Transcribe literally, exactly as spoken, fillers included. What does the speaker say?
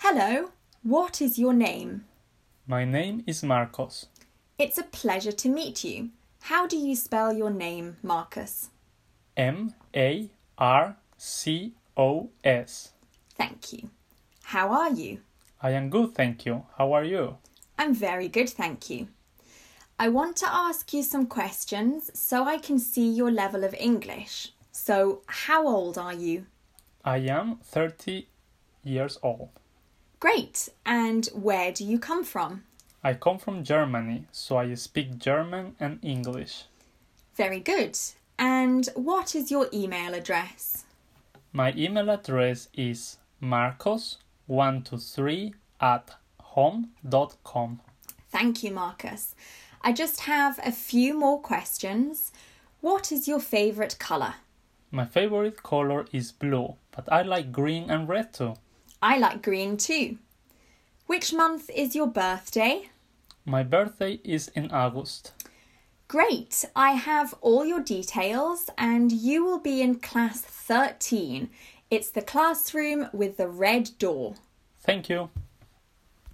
Hello, what is your name? My name is Marcos. It's a pleasure to meet you. How do you spell your name, Marcus? M A R C O S. Thank you. How are you? I am good, thank you. How are you? I'm very good, thank you. I want to ask you some questions so I can see your level of English. So, how old are you? I am thirty years old. Great. And where do you come from? I come from Germany, so I speak German and English. Very good. And what is your email address? My email address is marcos one two three at home dot com. Thank you, Marcus. I just have a few more questions. What is your favourite colour? My favorite color is blue, but I like green and red too. I like green too. Which month is your birthday? My birthday is in August. Great. I have all your details and you will be in class thirteen. It's the classroom with the red door. Thank you.